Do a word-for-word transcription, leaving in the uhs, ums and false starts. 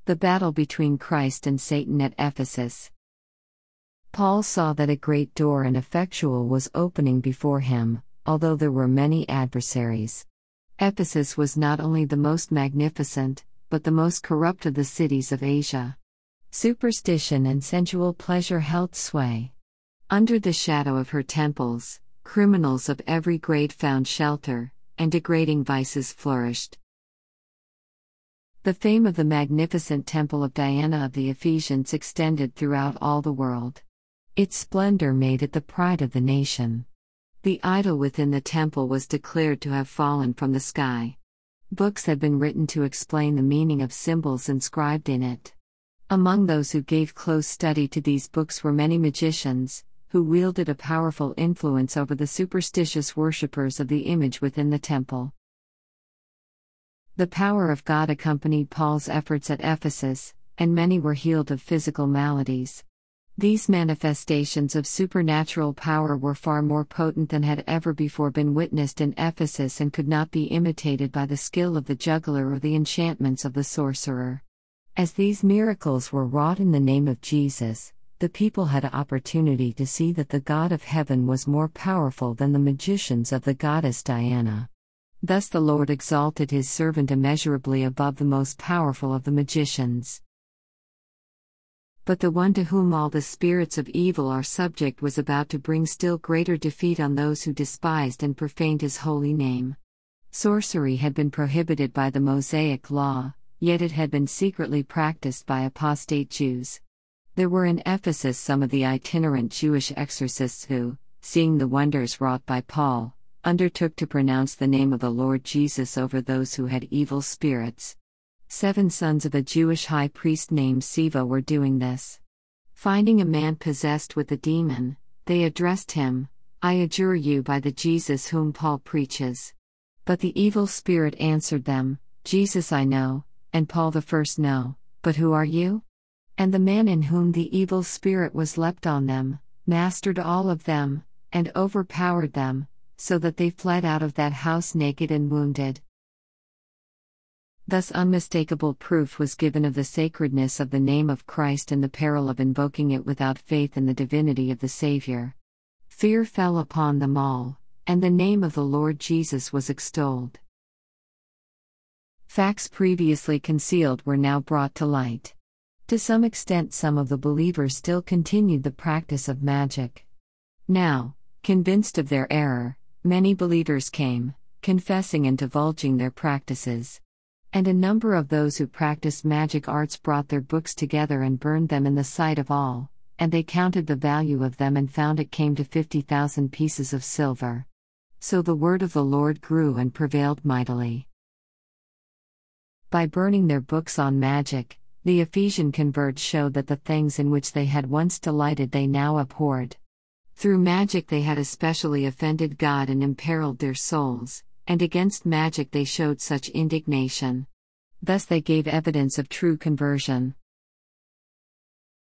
The battle between Christ and Satan at Ephesus. Paul saw that a great door and effectual was opening before him, although there were many adversaries. Ephesus was not only the most magnificent, but the most corrupt of the cities of Asia. Superstition and sensual pleasure held sway. Under the shadow of her temples, criminals of every grade found shelter, and degrading vices flourished. The fame of the magnificent temple of Diana of the Ephesians extended throughout all the world. Its splendor made it the pride of the nation. The idol within the temple was declared to have fallen from the sky. Books had been written to explain the meaning of symbols inscribed in it. Among those who gave close study to these books were many magicians, who wielded a powerful influence over the superstitious worshippers of the image within the temple. The power of God accompanied Paul's efforts at Ephesus, and many were healed of physical maladies. These manifestations of supernatural power were far more potent than had ever before been witnessed in Ephesus and could not be imitated by the skill of the juggler or the enchantments of the sorcerer. As these miracles were wrought in the name of Jesus, the people had opportunity to see that the God of heaven was more powerful than the magicians of the goddess Diana. Thus the Lord exalted his servant immeasurably above the most powerful of the magicians. But the one to whom all the spirits of evil are subject was about to bring still greater defeat on those who despised and profaned his holy name. Sorcery had been prohibited by the Mosaic law, yet it had been secretly practiced by apostate Jews. There were in Ephesus some of the itinerant Jewish exorcists who, seeing the wonders wrought by Paul, undertook to pronounce the name of the Lord Jesus over those who had evil spirits. Seven sons of a Jewish high priest named Sceva were doing this. Finding a man possessed with a demon, they addressed him, "I adjure you by the Jesus whom Paul preaches." But the evil spirit answered them, "Jesus I know, and Paul the first know, but who are you?" And the man in whom the evil spirit was leapt on them, mastered all of them, and overpowered them, so that they fled out of that house naked and wounded. Thus unmistakable proof was given of the sacredness of the name of Christ and the peril of invoking it without faith in the divinity of the Savior. Fear fell upon them all, and the name of the Lord Jesus was extolled. Facts previously concealed were now brought to light. To some extent, some of the believers still continued the practice of magic. Now, convinced of their error, many believers came, confessing and divulging their practices. And a number of those who practiced magic arts brought their books together and burned them in the sight of all, and they counted the value of them and found it came to fifty thousand pieces of silver. So the word of the Lord grew and prevailed mightily. By burning their books on magic, the Ephesian converts showed that the things in which they had once delighted they now abhorred. Through magic they had especially offended God and imperiled their souls, and against magic they showed such indignation. Thus they gave evidence of true conversion.